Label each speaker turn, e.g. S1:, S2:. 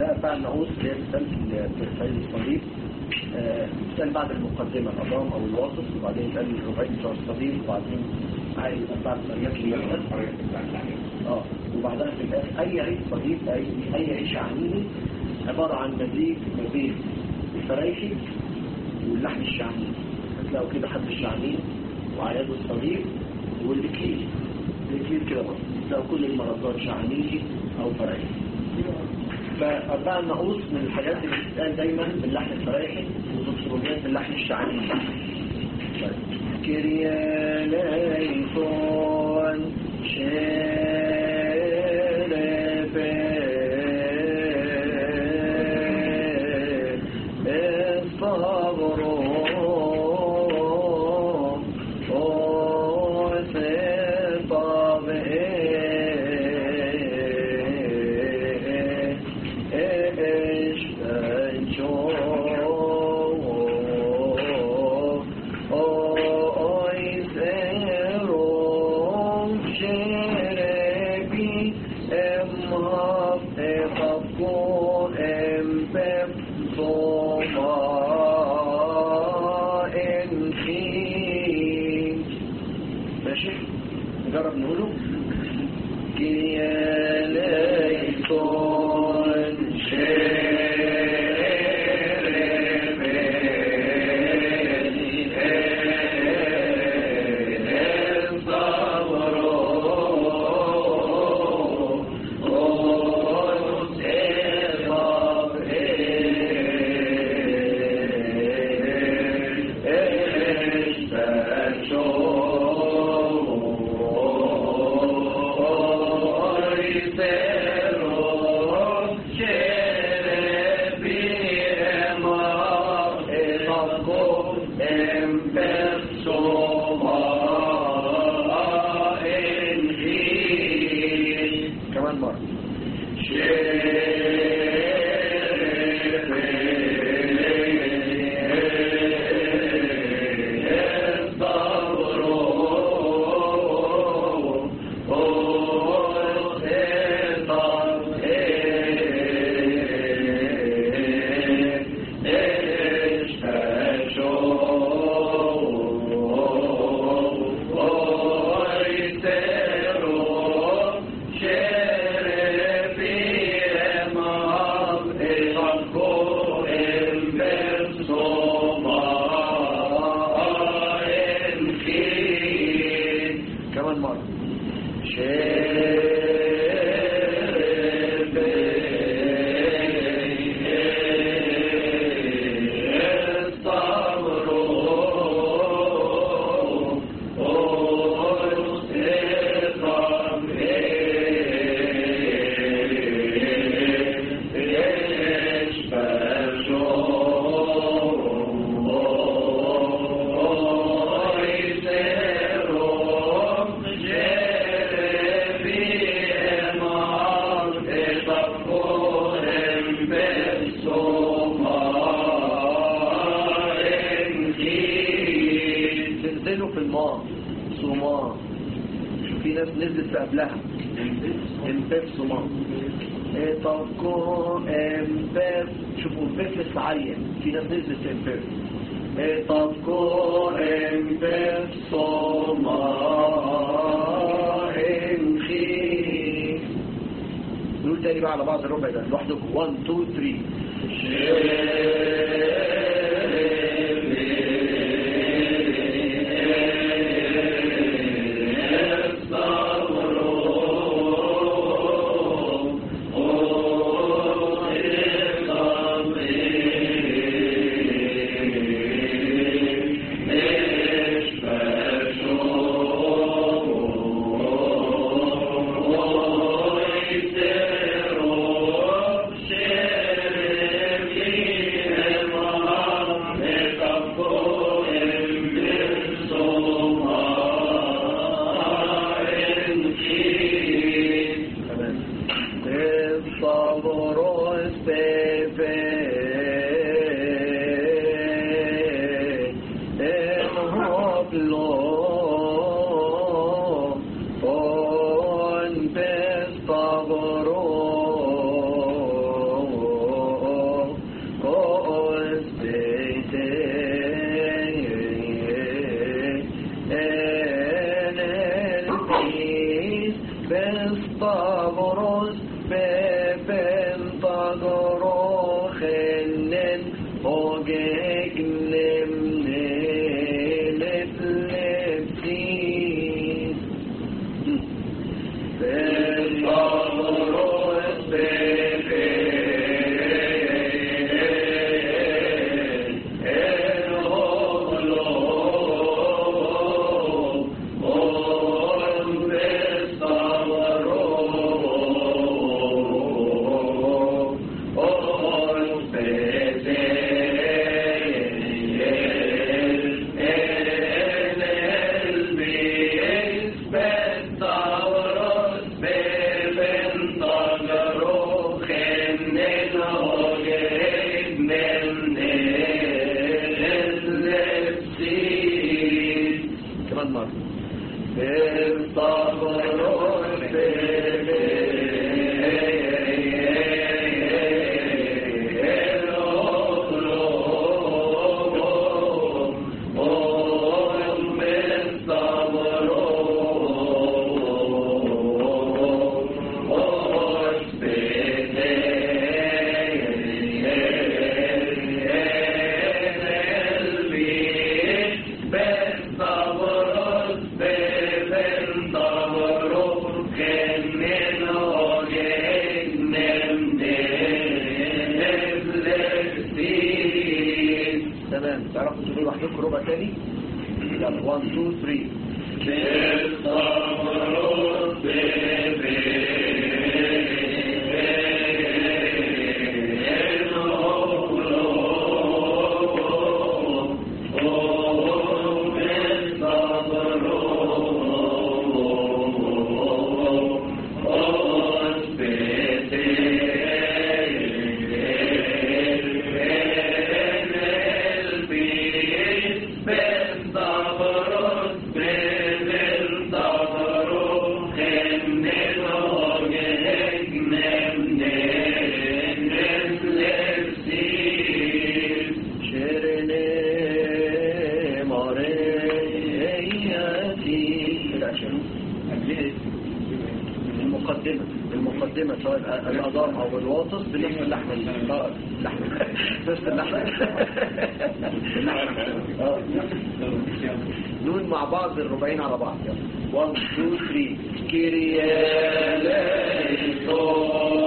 S1: ده بتاع النعوس اللي هي مثال في الصليب. مثال بعد المقدمة الأضام أو الوسط، وبعدين يتقال الرباعي بتوع الصليب، وبعدين عايز بتاع الصليب اللي وبعدها في الآخر أي عيش صليب، أي عيش عنيني عبارة عن مزيج ما بين الفرايحي واللحم الشعاني. هتلاقوا كده حد الشعانين وعياد الصليب والإكليل كده برضه، هتلاقوا كل المرضات شعانيني أو فرايحي. فأربع النعوس من الحاجات اللي بتتقال دايما باللحن الفرايحي، وتكسرونيات باللحن الشعانيني. كريا ليسون نجرب نقوله. كيا ليسون قبلها امباب صمان طبكو امباب. شوفوا امباب لسه عالية، في ناس نزلت امباب. طبكو امباب صمان امخي. نقول تاني بقى على بعض الربع ده لوحدكم. 1 2 3. beben tagorochenen och egnemnelet lepsin. Ben tagoros تعرفوا تقولوا لوحدكم ربع تاني؟ يلا 1 2 المقدمة سواء الأضام أو الواسط بنفس اللحمة نفس اللحمة نون مع بعض الربعين على بعض 1 2 3 كيريا